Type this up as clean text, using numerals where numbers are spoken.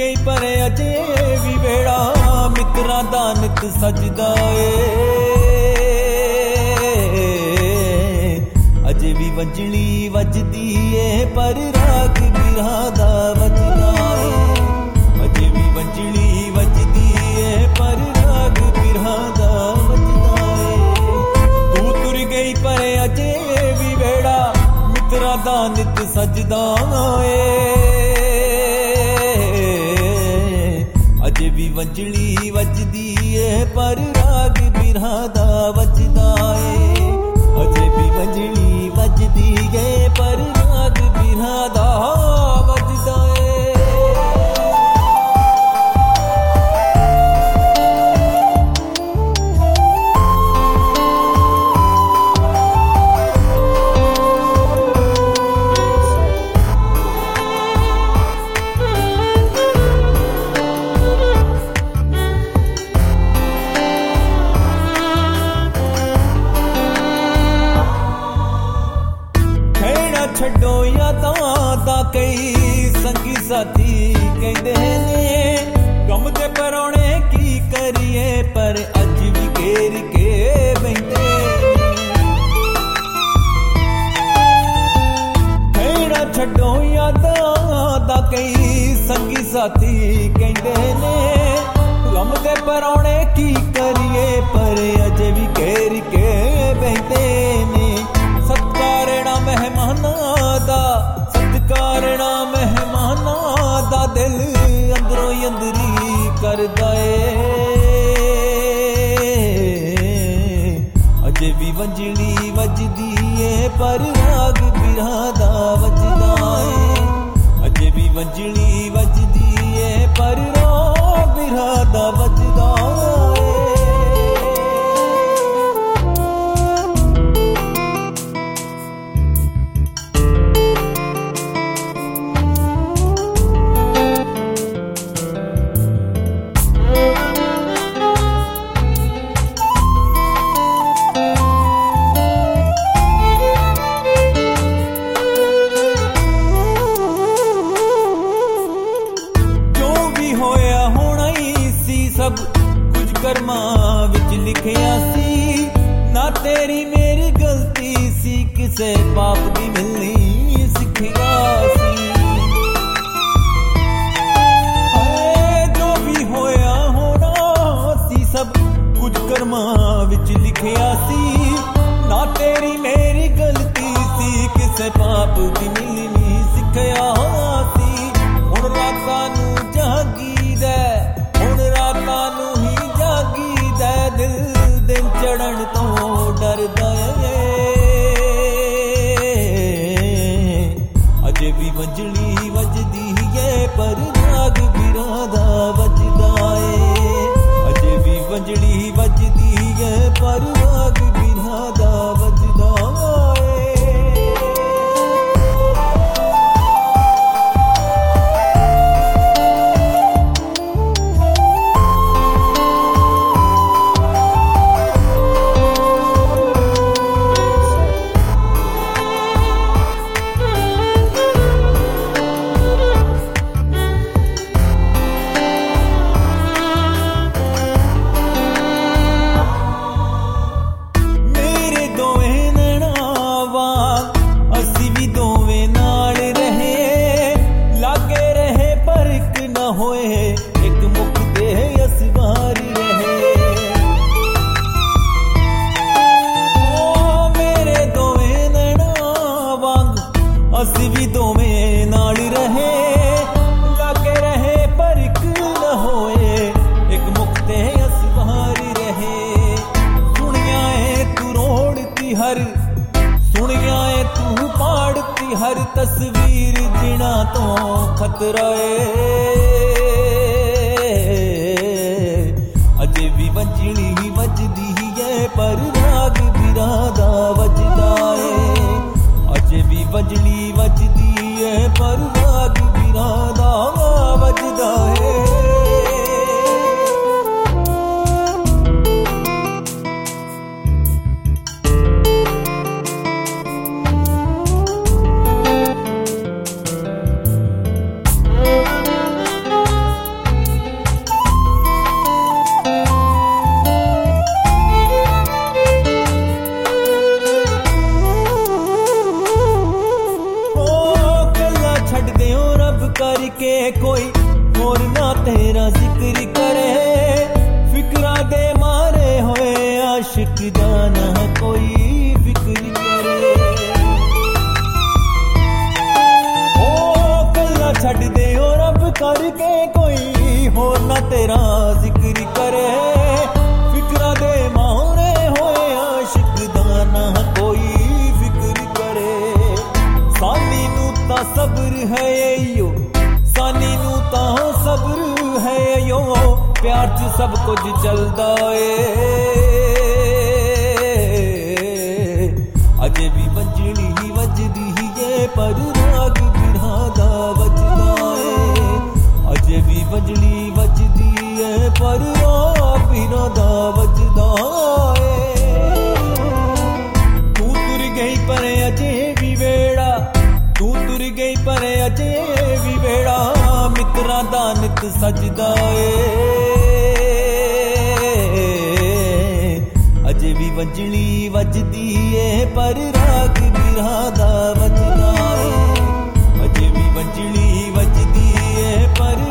ਗਈ ਪਰ ਅਜੇ ਵੀ ਵੇੜਾ ਮਿੱਤਰਾਂ ਦਾ ਨਿਤ ਸਜਦਾ ਏ ਅਜੇ ਵੀ ਵੰਜਲੀ ਵੱਜਦੀ ਏ ਪਰ ਰਾਗ ਬਿਰਹਾ ਦਾ ਵੱਜਦਾ ਏ ਅਜੇ ਵੀ ਵੰਜਲੀ ਵੱਜਦੀ ਏ ਪਰ ਰਾਗ ਬਿਰਹਾ ਦਾ ਵੱਜਦਾ ਏ ਤੂੰ ਤੁਰ ਗਈ ਪਰ ਅਜੇ ਵੀ ਵੇੜਾ ਮਿੱਤਰਾਂ ਦਾ ਨਿਤ ਸਜਦਾ ਏ ਅਜੇ ਵੀ ਵੰਜਲੀ ਵੱਜਦੀ ਏ ਪਰ ਰਾਗ ਬਿਰਹਾ ਦਾ ਵੱਜਦਾ ਏ ਅਜੇ ਵੀ ਵੰਜਲੀ ਵੱਜਦੀ ਏ ਪਰ ਰਾਗ ਬਿਰਹਾ ਦਾ ਵੱਜਦਾ ਏ ਛੱਡੋ ਯਾਦਾਂ ਦਾ ਕਈ ਸੰਗੀ ਸਾਥੀ ਕਹਿੰਦੇ ਨੇ ਗਮ ਦੇ ਪਰੌਣੇ ਕੀ ਕਰੀਏ ਪਰ ਅੱਜ ਵੀ ਘੇਰ ਕੇ ਬੈਠੇ ਖੇੜਾ ਛੱਡੋ ਯਾਦਾਂ ਦਾ ਕਈ ਸੰਗੀ ਸਾਥੀ ਕਹਿੰਦੇ ਨੇ ਗਮ ਦੇ ਪਰੌਣੇ ਕੀ ਕਰੀਏ ਪਰ ਅਜੇ ਵੀ ਘੇਰ ਕੇ ਬੈਠੇ ਨੇ ਸਤਿਕਾਰਨਾ ਮਹਿਮਾਨਾਂ ਦਾ ਦਿਲ ਅੰਦਰੋਂ ਅੰਦਰੀ ਕਰਦਾ ਏ ਅਜੇ ਵੀ ਵੰਜਲੀ ਵੱਜਦੀ ਏ ਪਰ ਰਾਗ ਬਿਰਹਾ ਦਾ ਵੱਜਦਾ ਏ ਅਜੇ ਵੀ ਵੰਜਲੀ ਵੱਜਦੀ ਏ ਪਰ ਰਾਗ ਬਿਰਹਾ ਦਾ ਵੱਜਦਾ ਏ ਸਭ ਕੁਝ ਕਰਮਾਂ ਵਿੱਚ ਲਿਖਿਆ ਸੀ ਨਾ ਤੇਰੀ ਮੇਰੀ ਗਲਤੀ ਸੀ ਕਿਸੇ ਪਾਪ ਦੀ ਮਿਲਣੀ ਸਿੱਖਿਆ ਸੀ ਜੋ ਵੀ ਹੋਇਆ ਹੋਣਾ ਸੀ ਸਭ ਕੁਝ ਕਰਮਾਂ ਵਿੱਚ ਲਿਖਿਆ ਸੀ ਨਾ ਤੇਰੀ ਮੇਰੀ ਗਲਤੀ ਸੀ ਕਿਸੇ ਪਾਪ ਦੀ ਮਿਲਣੀ ਸਿੱਖਿਆ ਸੀ ਹੁਣ ਰਾਤਾਂ ਨੂੰ ਜਾਗੀਦਾ ਰਾਤਾਂ ਨੂੰ ਹੀ ਜਾਗੀਦਾ ਦਿਲ ਦਿਨ ਚੜ੍ਹਨ ਤੋਂ ਡਰਦਾ ਏ ਅਜੇ ਵੀ ਵੰਜਲੀ ਵੱਜਦੀ ਏ ਪਰ ਰਾਗ ਬਿਰਹਾ ਦਾ ਵੱਜਦਾ ਏ ਅਜੇ ਵੀ ਵੰਜਲੀ ਵੱਜਦੀ ਏ ਪਰ ਰਾਗ ਬਿਰਹਾ ਦਾ ਵੱਜਦਾ ਏ ਅਸੀਂ ਵੀ ਦੋਵੇਂ ਨਾਲ ਰਹੇ ਲਾਗੇ ਰਹੇ ਪਰ ਇੱਕ ਨਾ ਹੋਏ ਇੱਕ ਮੁਕਤੇ ਅਸਵਾਰੀ ਰਹੇ ਸੁਣਿਆ ਏ ਤੂੰ ਰੋੜਤੀ ਹਰ ਸੁਣਿਆ ਏ ਤੂੰ ਪਾੜਤੀ ਹਰ ਤਸਵੀਰ ਜਿਣਾ ਤੋਂ ਖਤਰਾ ਏ ਅਜੇ ਵੀ ਵੰਜਲੀ ਵੱਜਦੀ ਏ ਪਰ ਰਾਗ ਬਿਰਹਾ ਦਾ ਵੱਜਦਾ ਏ ਅਜੇ ਵੀ ਵੰਜਲੀ ਵੱਜਦੀ ਏ ਪਰ ਰਾਗ ਬਿਰਹਾ ਦਾ ਵੱਜਦਾ ਏ तेरा जिक्र करे फिक्रा दे मारे होए आशिक दा ना कोई फिक्र करे ओ कल्ला छड़ दे ओ रब करके कोई होर ना तेरा जिक्र करे फिक्रा दे मारे होए आशिक दा ना कोई फिक्र करे सानी नू ता सब्र है यो सानी नू ता सब्र है यो प्यार च सब कुछ चलदा ए अजे भी वंजड़ी वजदी है पर राग बिरहा दा वजदा ए अजे भी वंजड़ी वजदी है पर राग बिरहा दा वजदा ए तू तुर गई पर अजे भी वेड़ा तू तुर गई पर अजे भी वेड़ा मित्रा दा नित सजदा ए अजे भी वंजड़ी वजदी ए पर राग बिरहा दा वजदा ए अजे भी वंजड़ी वजदी ए पर